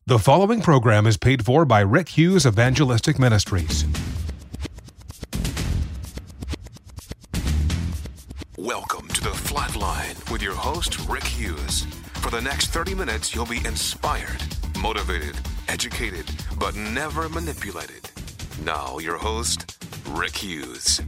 The following program is paid for by Rick Hughes Evangelistic Ministries. Welcome to The Flatline with your host, Rick Hughes. For the next 30 minutes, you'll be inspired, motivated, educated, but never manipulated. Now, your host, Rick Hughes.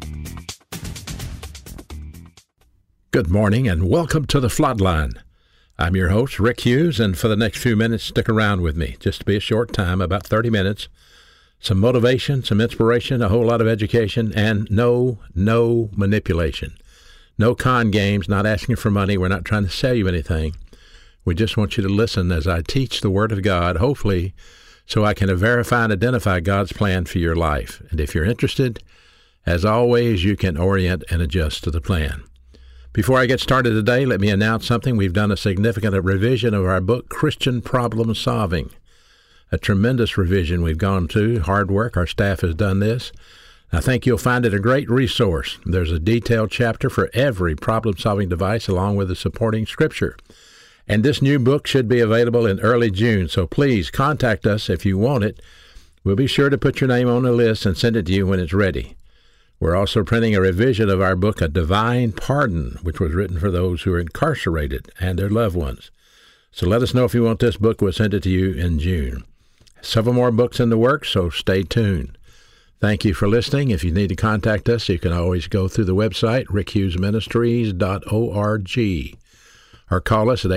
Good morning and welcome to The Flatline. I'm your host, Rick Hughes, and for the next few minutes, stick around with me. Just to be a short time, about 30 minutes. Some motivation, some inspiration, a whole lot of education, and no manipulation. No con games, not asking for money. We're not trying to sell you anything. We just want you to listen as I teach the Word of God, hopefully, so I can verify and identify God's plan for your life. And if you're interested, as always, you can orient and adjust to the plan. Before I get started today, let me announce something. We've done a significant revision of our book, Christian Problem Solving. A tremendous revision we've gone to. Hard work. Our staff has done this. I think you'll find it a great resource. There's a detailed chapter for every problem-solving device along with the supporting scripture. And this new book should be available in early June, so please contact us if you want it. We'll be sure to put your name on the list and send it to you when it's ready. We're also printing a revision of our book, A Divine Pardon, which was written for those who are incarcerated and their loved ones. So let us know if you want this book. We'll send it to you in June. Several more books in the works, so stay tuned. Thank you for listening. If you need to contact us, you can always go through the website, rickhughesministries.org, or call us at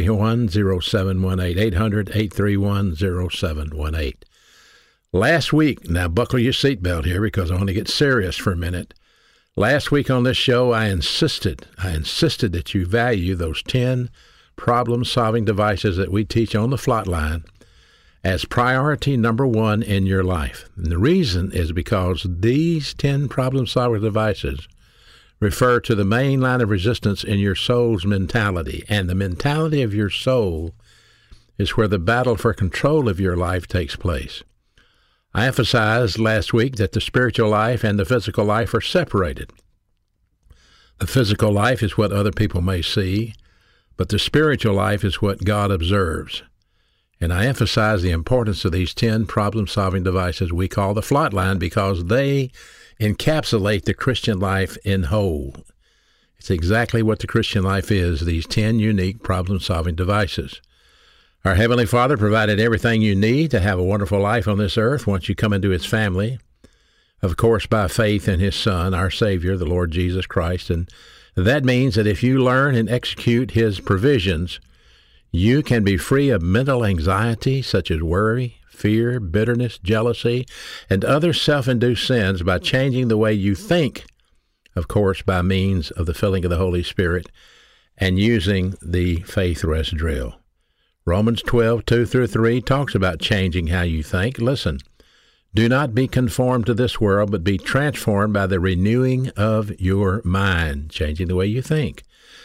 831-0718, 800-831-0718. Last week, now buckle your seatbelt here because I want to get serious for a minute. Last week on this show, I insisted that you value those 10 problem-solving devices that we teach on the Flatline as priority number one in your life. And the reason is because these 10 problem-solving devices refer to the main line of resistance in your soul's mentality. And the mentality of your soul is where the battle for control of your life takes place. I emphasized last week that the spiritual life and the physical life are separated. The physical life is what other people may see, but the spiritual life is what God observes. And I emphasize the importance of these 10 problem-solving devices we call the Flatline because they encapsulate the Christian life in whole. It's exactly what the Christian life is, these 10 unique problem-solving devices. Our Heavenly Father provided everything you need to have a wonderful life on this earth once you come into His family, of course, by faith in His Son, our Savior, the Lord Jesus Christ. And that means that if you learn and execute His provisions, you can be free of mental anxiety such as worry, fear, bitterness, jealousy, and other self-induced sins by changing the way you think, of course, by means of the filling of the Holy Spirit and using the faith rest drill. Romans 12:2-3 talks about changing how you think. Listen, do not be conformed to this world, but be transformed by the renewing of your mind, changing the way you think,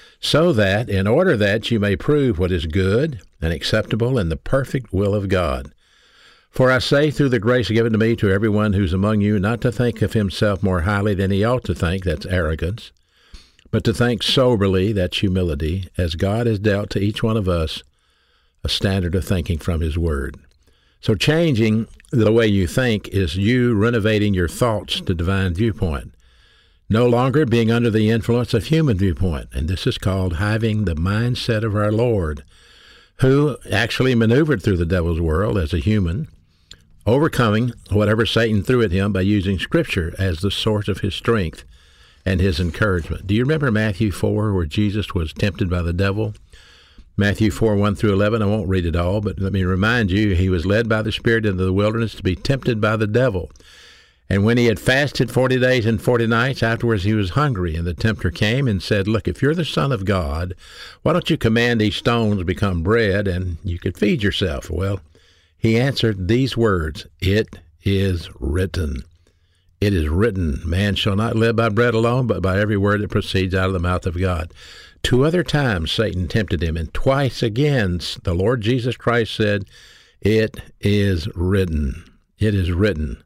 so that, in order that you may prove what is good and acceptable and the perfect will of God. For I say through the grace given to me to everyone who's among you, not to think of himself more highly than he ought to think, that's arrogance, but to think soberly, that's humility, as God has dealt to each one of us a standard of thinking from His Word. So changing the way you think is you renovating your thoughts to divine viewpoint, no longer being under the influence of human viewpoint. And this is called having the mindset of our Lord, who actually maneuvered through the devil's world as a human, overcoming whatever Satan threw at him by using Scripture as the source of his strength and his encouragement. Do you remember Matthew 4, where Jesus was tempted by the devil? Matthew 4:1-11, I won't read it all, but let me remind you, he was led by the Spirit into the wilderness to be tempted by the devil. And when he had fasted 40 days and 40 nights, afterwards he was hungry. And the tempter came and said, look, if you're the Son of God, why don't you command these stones to become bread and you could feed yourself? Well, he answered these words, it is written. It is written, man shall not live by bread alone, but by every word that proceeds out of the mouth of God. 2 other times Satan tempted him, and twice again the Lord Jesus Christ said, it is written. It is written.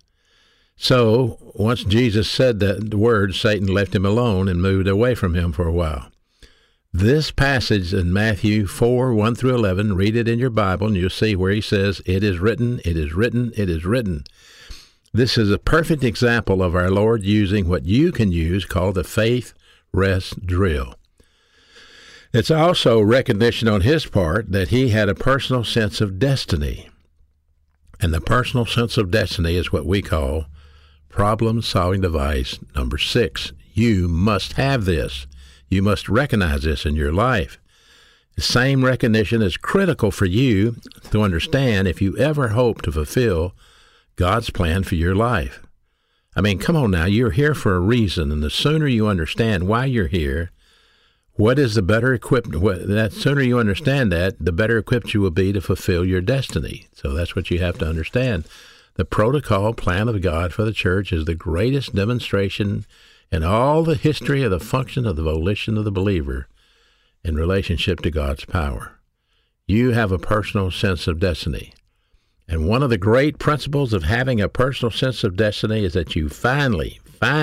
So once Jesus said the word, Satan left him alone and moved away from him for a while. This passage in Matthew 4, 1 through 11, read it in your Bible, and you'll see where he says, "It is written, it is written, it is written." This is a perfect example of our Lord using what you can use called the faith rest drill. It's also recognition on his part that he had a personal sense of destiny. And the personal sense of destiny is what we call problem-solving device number 6. You must have this. You must recognize this in your life. The same recognition is critical for you to understand if you ever hope to fulfill God's plan for your life. I mean, come on now, you're here for a reason, and the sooner you understand why you're here, what is the better equipped, that sooner you understand that, the better equipped you will be to fulfill your destiny. So that's what you have to understand. The protocol plan of God for the church is the greatest demonstration in all the history of the function of the volition of the believer in relationship to God's power. You have a personal sense of destiny. And one of the great principles of having a personal sense of destiny is that you finally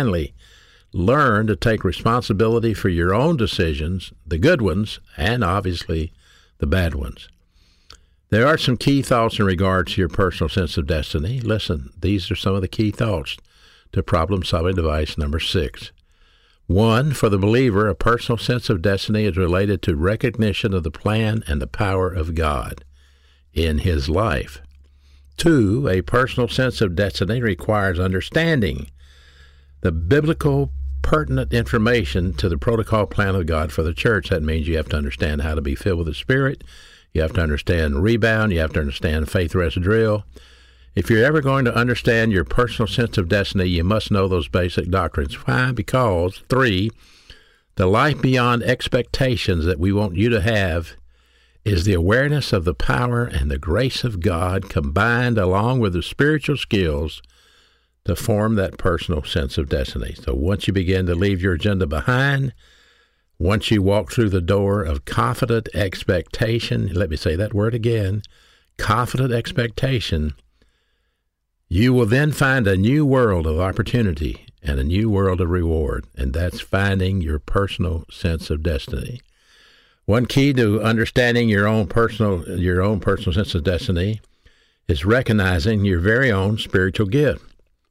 learn to take responsibility for your own decisions, the good ones, and obviously the bad ones. There are some key thoughts in regards to your personal sense of destiny. Listen, these are some of the key thoughts to problem-solving device number 6. 1, for the believer, a personal sense of destiny is related to recognition of the plan and the power of God in his life. 2, a personal sense of destiny requires understanding the biblical pertinent information to the protocol plan of God for the church. That means you have to understand how to be filled with the Spirit. You have to understand rebound. You have to understand faith rest drill. If you're ever going to understand your personal sense of destiny, you must know those basic doctrines. Why? Because 3, the life beyond expectations that we want you to have is the awareness of the power and the grace of God combined along with the spiritual skills to form that personal sense of destiny. So once you begin to leave your agenda behind, once you walk through the door of confident expectation, let me say that word again, confident expectation, you will then find a new world of opportunity and a new world of reward, and that's finding your personal sense of destiny. One key to understanding your own personal sense of destiny is recognizing your very own spiritual gift.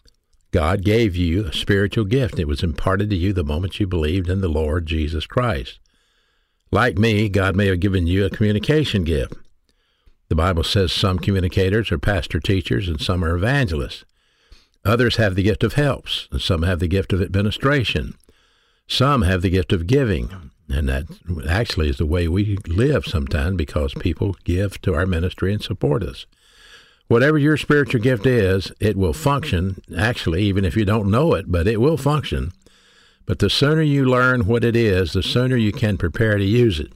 God gave you a spiritual gift. It was imparted to you the moment you believed in the Lord Jesus Christ. Like me, God may have given you a communication gift. The Bible says some communicators are pastor teachers and some are evangelists. Others have the gift of helps, and some have the gift of administration. Some have the gift of giving, and that actually is the way we live sometimes because people give to our ministry and support us. Whatever your spiritual gift is, it will function, actually, even if you don't know it, but it will function. But the sooner you learn what it is, the sooner you can prepare to use it.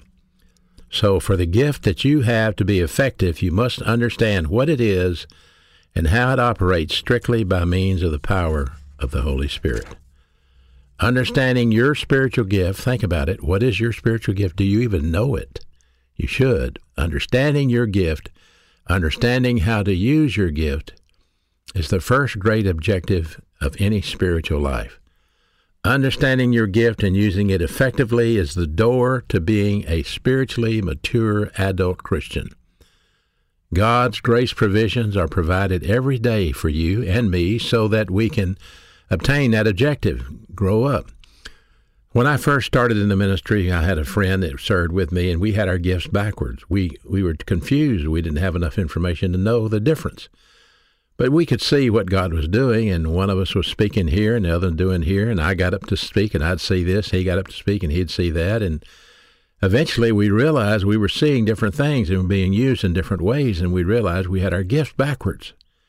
So for the gift that you have to be effective, you must understand what it is and how it operates strictly by means of the power of the Holy Spirit. Understanding your spiritual gift, think about it. What is your spiritual gift? Do you even know it? You should. Understanding your gift, understanding how to use your gift is the first great objective of any spiritual life. Understanding your gift and using it effectively is the door to being a spiritually mature adult Christian. God's grace provisions are provided every day for you and me so that we can obtain that objective, grow up. When I first started in the ministry, I had a friend that served with me, and we had our gifts backwards. We were confused. We didn't have enough information to know the difference. But we could see what God was doing, and one of us was speaking here and the other doing here, and I got up to speak, and I'd see this. He got up to speak, and he'd see that. And eventually we realized we were seeing different things and being used in different ways, and we realized we had our gifts backwards.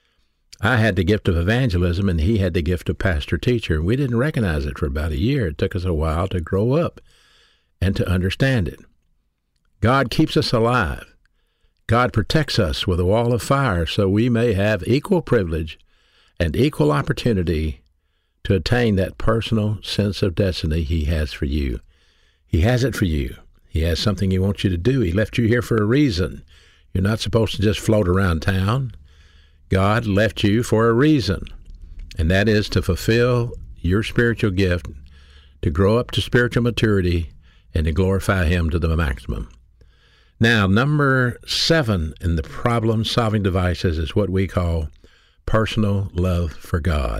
I had the gift of evangelism, and he had the gift of pastor-teacher. We didn't recognize it for about a year. It took us a while to grow up and to understand it. God keeps us alive. God protects us with a wall of fire so we may have equal privilege and equal opportunity to attain that personal sense of destiny he has for you. He has it for you. He has something he wants you to do. He left you here for a reason. You're not supposed to just float around town. God left you for a reason, and that is to fulfill your spiritual gift, to grow up to spiritual maturity, and to glorify him to the maximum. Now, number 7 in the problem-solving devices is what we call personal love for God.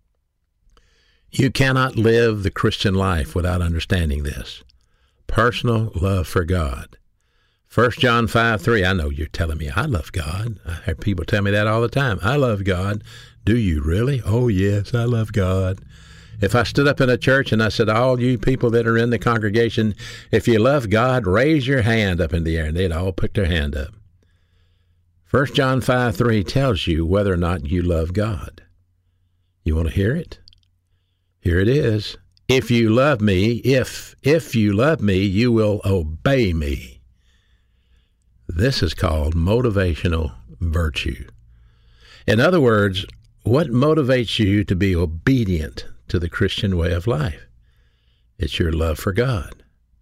You cannot live the Christian life without understanding this. Personal love for God. 1 John 5:3, I know you're telling me I love God. I hear people tell me that all the time. I love God. Do you really? Oh, yes, I love God. If I stood up in a church and I said, all you people that are in the congregation, if you love God, raise your hand up in the air, and they'd all put their hand up. 1 John 5:3 tells you whether or not you love God. You want to hear it? Here it is. If you love me, if you love me, you will obey me. This is called motivational virtue. In other words, what motivates you to be obedient to the Christian way of life? It's your love for God.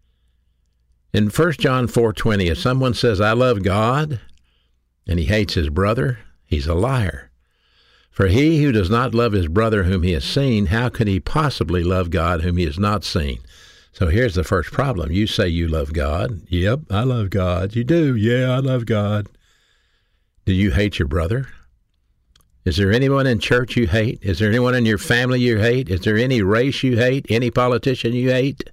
In 1 John 4:20, if someone says, I love God, and he hates his brother, he's a liar. For he who does not love his brother whom he has seen, how could he possibly love God whom he has not seen? So here's the first problem. You say you love God. Yep, I love God. You do. Yeah, I love God. Do you hate your brother? Is there anyone in church you hate? Is there anyone in your family you hate? Is there any race you hate? Any politician you hate?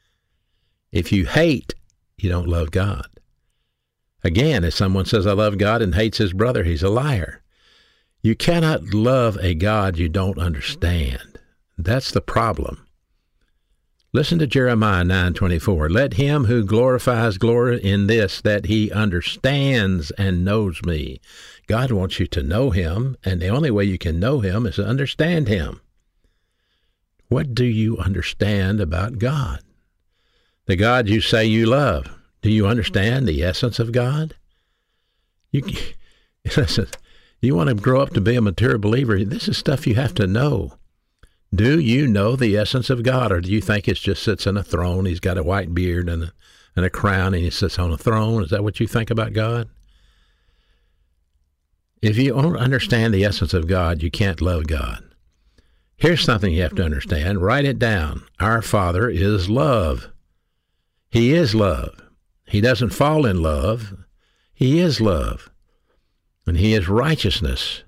If you hate, you don't love God. Again, if someone says, I love God and hates his brother, he's a liar. You cannot love a God you don't understand. That's the problem. Listen to Jeremiah 9:24. Let him who glorifies glory in this, that he understands and knows me. God wants you to know him, and the only way you can know him is to understand him. What do you understand about God? The God you say you love. Do you understand the essence of God? Listen, you want to grow up to be a mature believer, this is stuff you have to know. Do you know the essence of God, or do you think it just sits on a throne? He's got a white beard and a crown, and he sits on a throne. Is that what you think about God? If you don't understand the essence of God, you can't love God. Here's something you have to understand. Write it down. Our Father is love. He is love. He doesn't fall in love. He is love. And he is righteousness.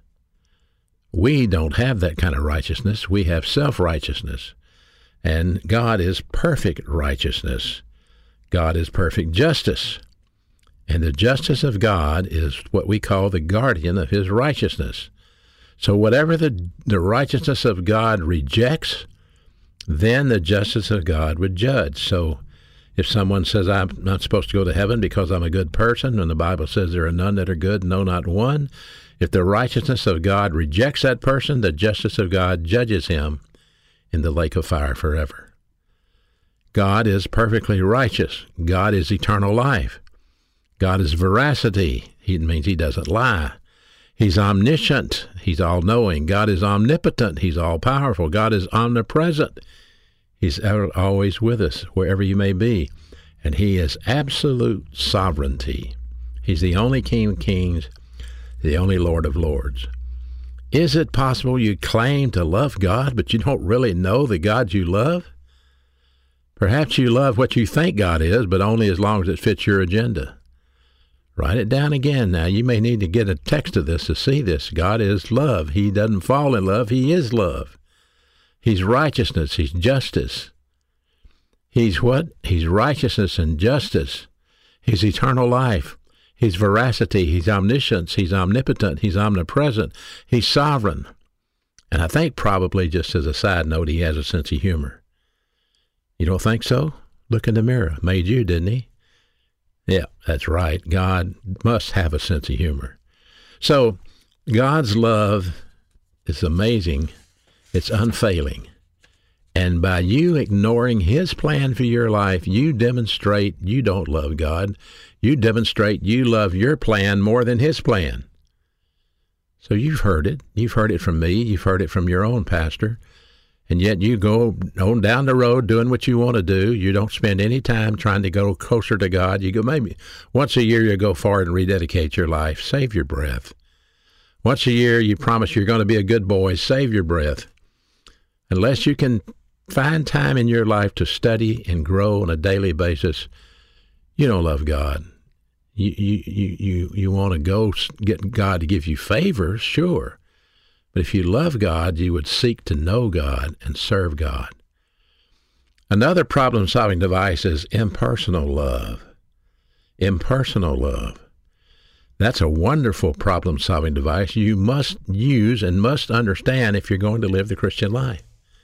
We don't have that kind of righteousness. We have self-righteousness. And God is perfect righteousness. God is perfect justice. And the justice of God is what we call the guardian of his righteousness. So whatever the righteousness of God rejects, then the justice of God would judge. So if someone says, I'm not supposed to go to heaven because I'm a good person, and the Bible says there are none that are good, no, not one, if the righteousness of God rejects that person, the justice of God judges him in the lake of fire forever. God is perfectly righteous. God is eternal life. God is veracity. It means he doesn't lie. He's omniscient. He's all-knowing. God is omnipotent. He's all-powerful. God is omnipresent. He's always with us, wherever you may be. And he is absolute sovereignty. He's the only King of kings, the only Lord of lords. Is it possible you claim to love God, but you don't really know the God you love? Perhaps you love what you think God is, but only as long as it fits your agenda. Write it down again. Now, you may need to get a text of this to see this. God is love. He doesn't fall in love. He is love. He's righteousness. He's justice. He's what? He's righteousness and justice. He's eternal life. He's veracity. He's omniscience. He's omnipotent. He's omnipresent. He's sovereign. And I think probably, just as a side note, he has a sense of humor. You don't think so? Look in the mirror. Made you, didn't he? Yeah, that's right. God must have a sense of humor. So God's love is amazing. It's unfailing. And by you ignoring his plan for your life, you demonstrate you don't love God. You demonstrate you love your plan more than his plan. So you've heard it. You've heard it from me. You've heard it from your own pastor. And yet you go on down the road doing what you want to do. You don't spend any time trying to go closer to God. You go maybe once a year you go forward and rededicate your life. Save your breath. Once a year you promise you're going to be a good boy. Save your breath. Unless you can find time in your life to study and grow on a daily basis, you don't love God. You want to go get God to give you favors, sure. But if you love God, you would seek to know God and serve God. Another problem-solving device is impersonal love. Impersonal love. That's a wonderful problem-solving device you must use and must understand if you're going to live the Christian life.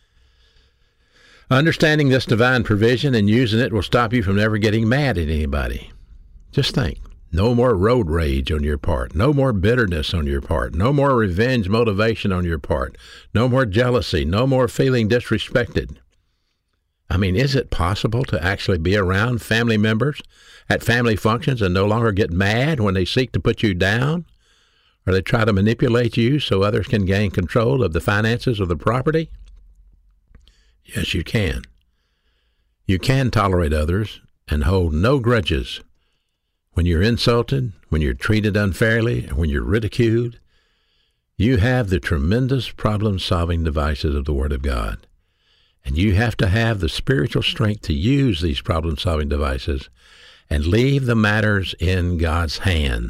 Understanding this divine provision and using it will stop you from ever getting mad at anybody. Just think. No more road rage on your part. No more bitterness on your part. No more revenge motivation on your part. No more jealousy. No more feeling disrespected. I mean, is it possible to actually be around family members at family functions and no longer get mad when they seek to put you down? Or they try to manipulate you so others can gain control of the finances of the property? Yes, you can. You can tolerate others and hold no grudges. When you're insulted, when you're treated unfairly, and when you're ridiculed, you have the tremendous problem-solving devices of the Word of God. And you have to have the spiritual strength to use these problem-solving devices and leave the matters in God's hand.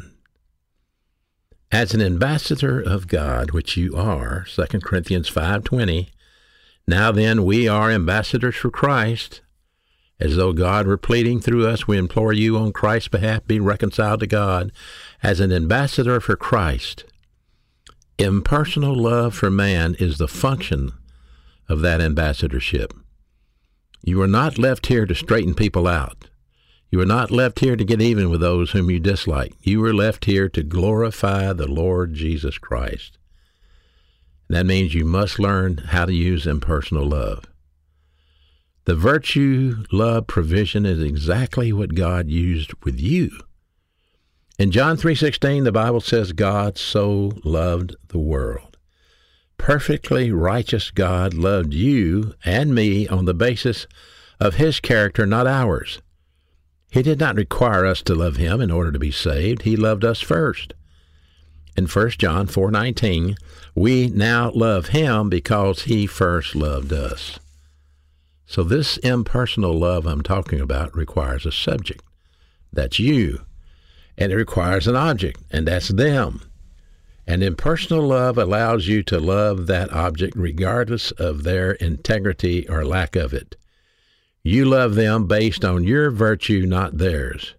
As an ambassador of God, which you are, 2 Corinthians 5:20, now then we are ambassadors for Christ. As though God were pleading through us, we implore you on Christ's behalf, be reconciled to God. As an ambassador for Christ, impersonal love for man is the function of that ambassadorship. You are not left here to straighten people out. You are not left here to get even with those whom you dislike. You are left here to glorify the Lord Jesus Christ. That means you must learn how to use impersonal love. The virtue, love, provision is exactly what God used with you. In John 3:16, the Bible says, God so loved the world. Perfectly righteous God loved you and me on the basis of his character, not ours. He did not require us to love him in order to be saved. He loved us first. In 1 John 4:19, we now love him because he first loved us. So this impersonal love I'm talking about requires a subject. That's you. And it requires an object, and that's them. And impersonal love allows you to love that object regardless of their integrity or lack of it. You love them based on your virtue, not theirs.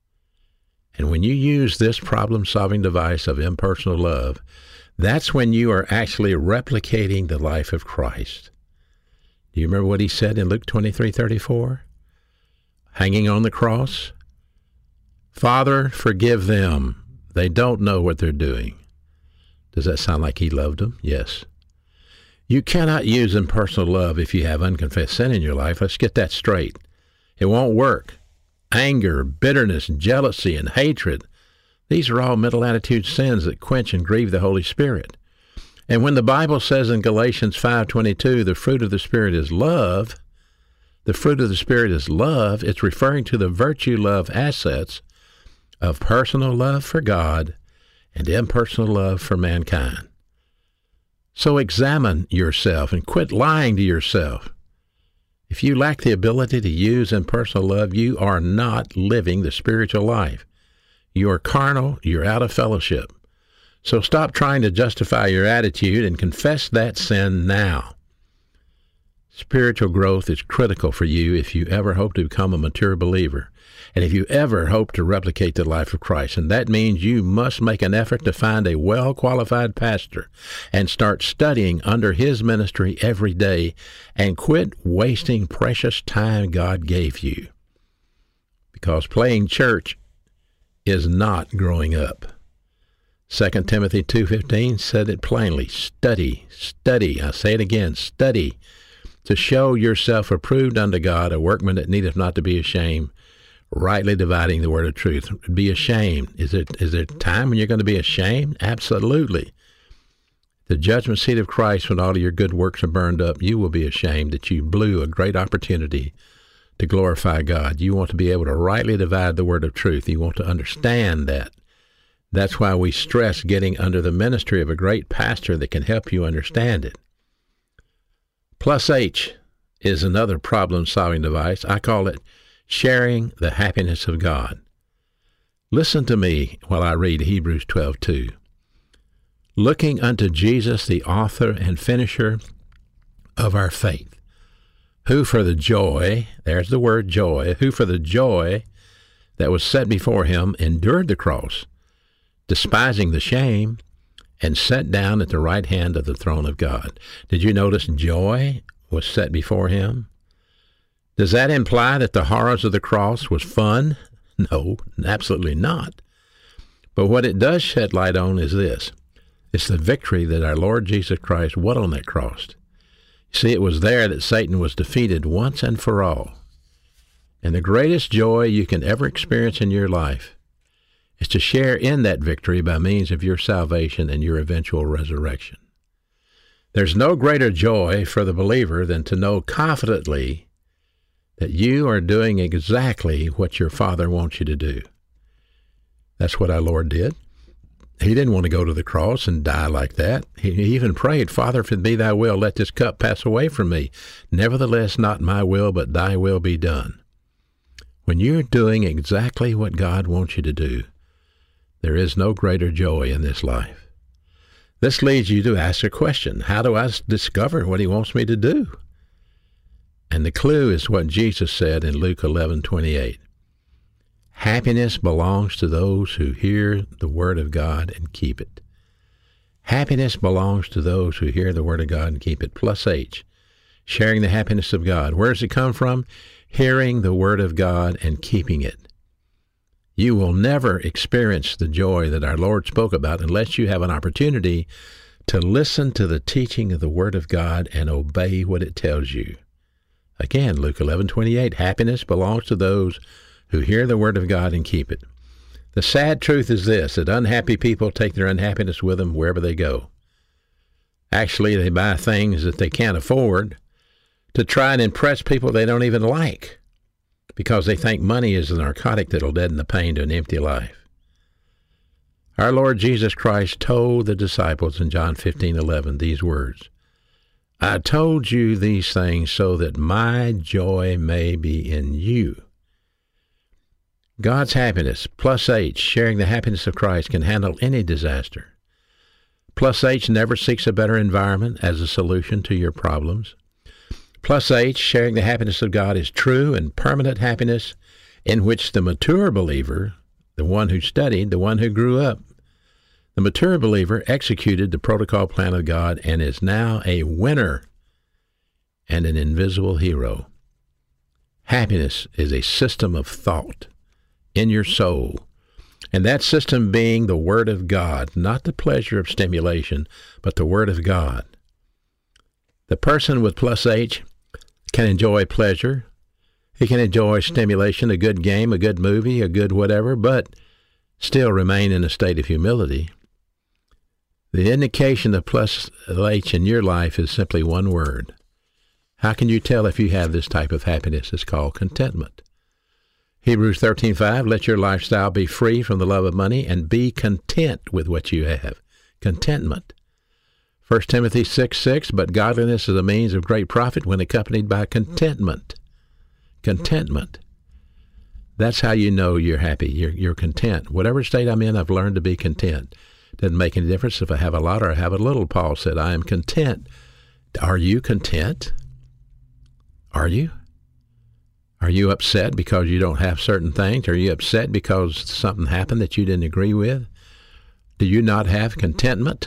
And when you use this problem-solving device of impersonal love, that's when you are actually replicating the life of Christ. Do you remember what he said in Luke 23:34? Hanging on the cross? Father, forgive them. They don't know what they're doing. Does that sound like he loved them? Yes. You cannot use impersonal love if you have unconfessed sin in your life. Let's get that straight. It won't work. Anger, bitterness, jealousy, and hatred, these are all mental attitude sins that quench and grieve the Holy Spirit. And when the Bible says in Galatians 5:22, the fruit of the Spirit is love, the fruit of the Spirit is love, it's referring to the virtue love assets of personal love for God and impersonal love for mankind. So examine yourself and quit lying to yourself. If you lack the ability to use impersonal love, you are not living the spiritual life. You are carnal, you're out of fellowship. So stop trying to justify your attitude and confess that sin now. Spiritual growth is critical for you if you ever hope to become a mature believer, and if you ever hope to replicate the life of Christ. And that means you must make an effort to find a well-qualified pastor and start studying under his ministry every day and quit wasting precious time God gave you. Because playing church is not growing up. 2 Timothy 2:15 said it plainly. Study. I say it again, study to show yourself approved unto God, a workman that needeth not to be ashamed, rightly dividing the word of truth. Be ashamed. Is there time when you're going to be ashamed? Absolutely. The judgment seat of Christ, when all of your good works are burned up, you will be ashamed that you blew a great opportunity to glorify God. You want to be able to rightly divide the word of truth. You want to understand that. That's why we stress getting under the ministry of a great pastor that can help you understand it. Plus H, is another problem-solving device. I call it sharing the happiness of God. Listen to me while I read Hebrews 12:2. Looking unto Jesus, the author and finisher of our faith, who for the joy, there's the word joy, who for the joy that was set before him endured the cross, despising the shame, and sat down at the right hand of the throne of God. Did you notice joy was set before him? Does that imply that the horrors of the cross was fun? No, absolutely not. But what it does shed light on is this. It's the victory that our Lord Jesus Christ won on that cross. You see, it was there that Satan was defeated once and for all. And the greatest joy you can ever experience in your life is to share in that victory by means of your salvation and your eventual resurrection. There's no greater joy for the believer than to know confidently that you are doing exactly what your Father wants you to do. That's what our Lord did. He didn't want to go to the cross and die like that. He even prayed, Father, if it be thy will, let this cup pass away from me. Nevertheless, not my will, but thy will be done. When you're doing exactly what God wants you to do, there is no greater joy in this life. This leads you to ask a question. How do I discover what he wants me to do? And the clue is what Jesus said in Luke 11:28. Happiness belongs to those who hear the word of God and keep it. Happiness belongs to those who hear the word of God and keep it. Plus H, sharing the happiness of God. Where does it come from? Hearing the word of God and keeping it. You will never experience the joy that our Lord spoke about unless you have an opportunity to listen to the teaching of the Word of God and obey what it tells you. Again, Luke 11:28, happiness belongs to those who hear the Word of God and keep it. The sad truth is this, that unhappy people take their unhappiness with them wherever they go. Actually, they buy things that they can't afford to try and impress people they don't even like, because they think money is a narcotic that'll deaden the pain to an empty life. Our Lord Jesus Christ told the disciples in John 15:11 these words, I told you these things so that my joy may be in you. God's happiness, plus H, sharing the happiness of Christ, can handle any disaster. Plus H never seeks a better environment as a solution to your problems. Plus H, sharing the happiness of God, is true and permanent happiness in which the mature believer, the one who studied, the one who grew up, the mature believer executed the protocol plan of God and is now a winner and an invisible hero. Happiness is a system of thought in your soul, and that system being the Word of God, not the pleasure of stimulation, but the Word of God. The person with plus H can enjoy pleasure. He can enjoy stimulation, a good game, a good movie, a good whatever, but still remain in a state of humility. The indication of plus H in your life is simply one word. How can you tell if you have this type of happiness? It's called contentment. Hebrews 13:5, let your lifestyle be free from the love of money and be content with what you have. Contentment. 1 Timothy 6:6, but godliness is a means of great profit when accompanied by contentment. Contentment. That's how you know you're happy. You're content. Whatever state I'm in, I've learned to be content. Doesn't make any difference if I have a lot or I have a little. Paul said, I am content. Are you content? Are you? Are you upset because you don't have certain things? Are you upset because something happened that you didn't agree with? Do you not have contentment?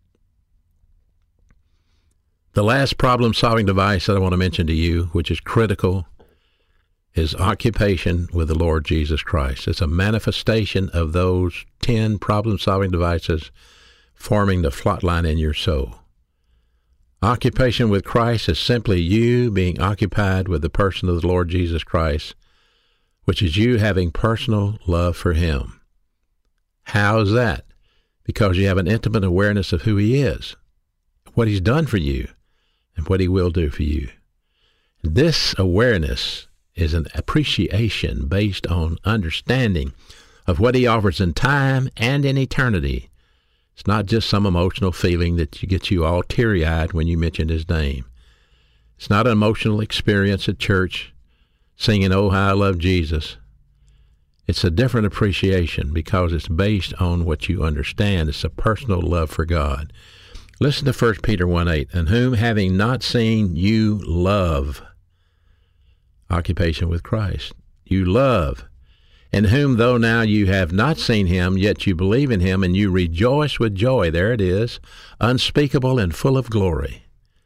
The last problem-solving device that I want to mention to you, which is critical, is occupation with the Lord Jesus Christ. It's a manifestation of those 10 problem-solving devices forming the plot line in your soul. Occupation with Christ is simply you being occupied with the person of the Lord Jesus Christ, which is you having personal love for Him. How is that? Because you have an intimate awareness of who He is, what He's done for you, and what He will do for you. This awareness is an appreciation based on understanding of what He offers in time and in eternity. It's not just some emotional feeling that gets you all teary-eyed when you mention His name. It's not an emotional experience at church, singing, "Oh, how I love Jesus." It's a different appreciation because it's based on what you understand. It's a personal love for God. Listen to 1 Peter 1:8, "And whom having not seen you love," occupation with Christ. You love. "In whom though now you have not seen him, yet you believe in him, and you rejoice with joy," there it is, "unspeakable and full of glory."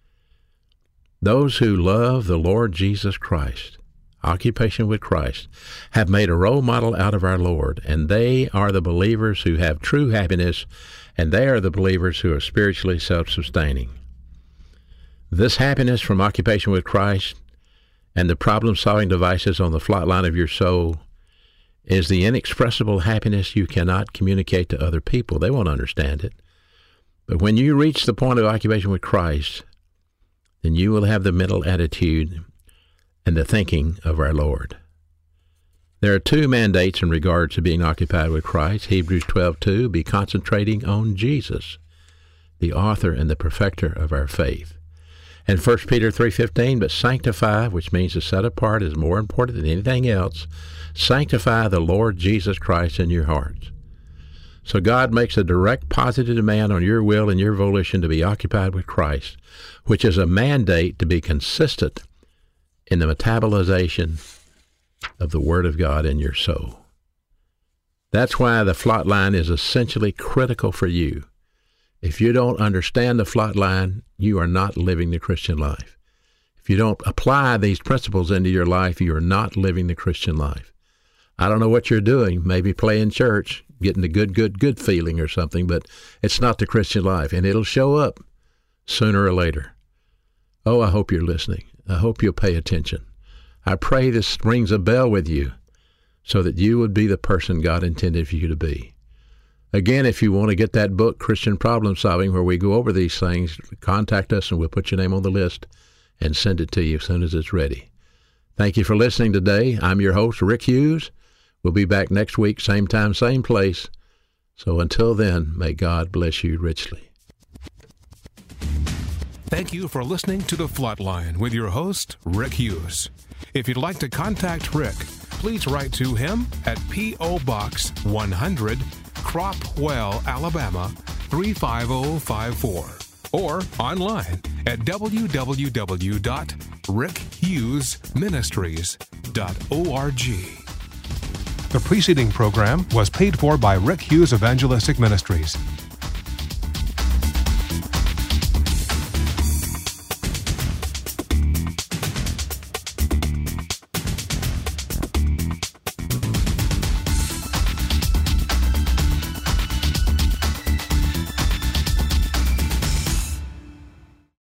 Those who love the Lord Jesus Christ, occupation with Christ, have made a role model out of our Lord, and they are the believers who have true happiness, and they are the believers who are spiritually self-sustaining. This happiness from occupation with Christ and the problem-solving devices on the flight line of your soul is the inexpressible happiness you cannot communicate to other people. They won't understand it. But when you reach the point of occupation with Christ, then you will have the mental attitude and the thinking of our Lord. There are two mandates in regard to being occupied with Christ. Hebrews 12:2, be concentrating on Jesus, the author and the perfecter of our faith. And 1 Peter 3:15, but sanctify, which means to set apart, is more important than anything else. Sanctify the Lord Jesus Christ in your hearts. So God makes a direct positive demand on your will and your volition to be occupied with Christ, which is a mandate to be consistent in the metabolization of the Word of God in your soul. That's why the flight line is essentially critical for you. If you don't understand the flight line, you are not living the Christian life. If you don't apply these principles into your life, you are not living the Christian life. I don't know what you're doing, maybe playing church, getting the good feeling or something, but it's not the Christian life, and it'll show up sooner or later. Oh, I hope you're listening. I hope you'll pay attention. I pray this rings a bell with you so that you would be the person God intended for you to be. Again, if you want to get that book, Christian Problem Solving, where we go over these things, contact us and we'll put your name on the list and send it to you as soon as it's ready. Thank you for listening today. I'm your host, Rick Hughes. We'll be back next week, same time, same place. So until then, may God bless you richly. Thank you for listening to The Flatline with your host, Rick Hughes. If you'd like to contact Rick, please write to him at P.O. Box 100, Cropwell, Alabama 35054, or online at www.rickhughesministries.org. The preceding program was paid for by Rick Hughes Evangelistic Ministries.